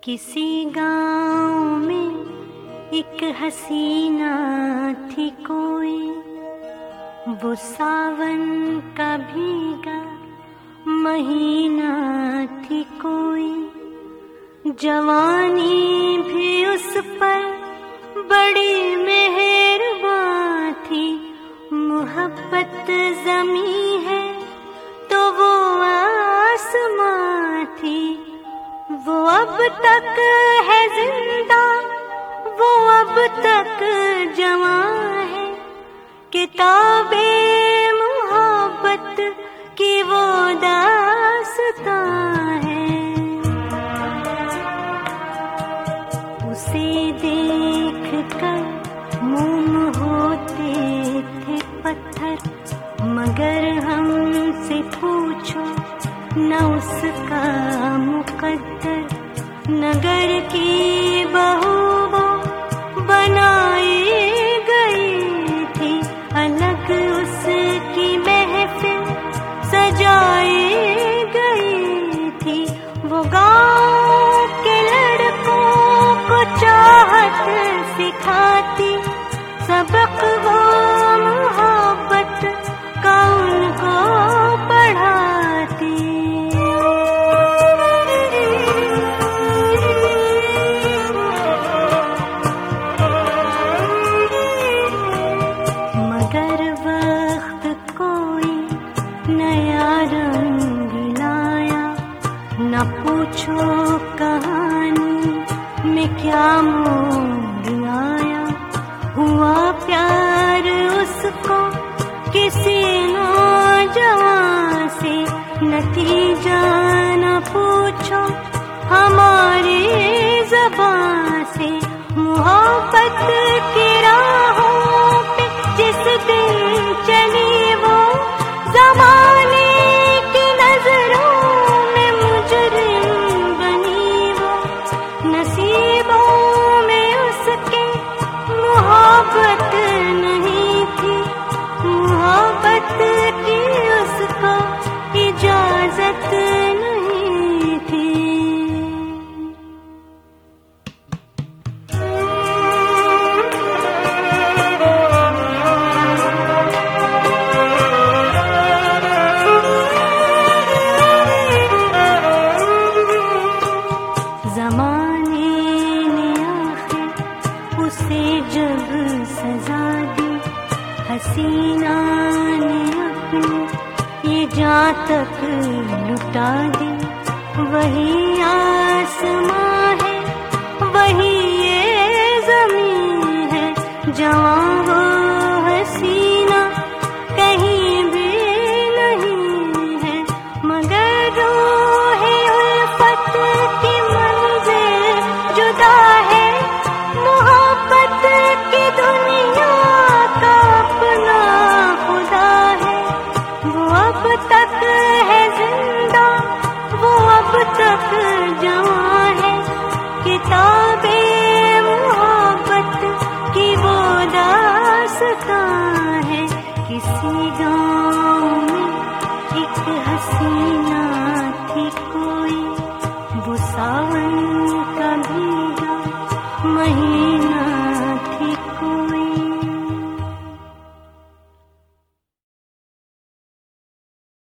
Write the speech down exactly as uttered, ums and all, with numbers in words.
किसी गांव में एक हसीना थी कोई, वो सावन का भीगा महीना थी कोई। जवानी भी उस पर बड़ी मेहरबान थी, मोहब्बत ज़मीं है तो वो आसमां थी। वो अब तक है जिंदा, वो अब तक जवां है, किताबे मोहब्बत की वो दास्तां है। उसे देख कर मोम होते थे पत्थर, मगर हमसे पूछो न उसका मुकद्दर। नगर की बहू वो बनाई गई थी, अलग उसकी महफिल सजाई गई थी। वो गाँव के लड़कों को चाहत सिखाती, सबक वो मोहब्बत का उनको पढ़ाती। मगर वक्त कोई नया रंग लाया, न पूछो कहानी में क्या मोड़ आया। हुआ प्यार उसको किसी नौजवान से, नतीजा न पूछो हमारी ज़बान से। मोहब्बत की राहों पे जिस दिन चली वो, ज़माने की नजरों में मुजरिम बनी वो। नसीबों में उसके मोहब्बत नहीं थी, मोहब्बत की उसको इजाजत नहीं थी। ज़माने ने आखिर उसे जब सजा दी, हसीना ने अपनी ये जान तक लुटा दी। वही आसमां है, वही ये ज़मीं है, जवां वो हसीना कहीं भी नहीं है। मगर रूहे उल्फत की मंजिल जुदा है, मोहब्बत की दुनिया का अपना खुदा है। वो अब तक है जिंदा, वो अब तक जवां है, किताबे मोहब्बत की वो दास्तां है। किसी गाँव में एक हसीना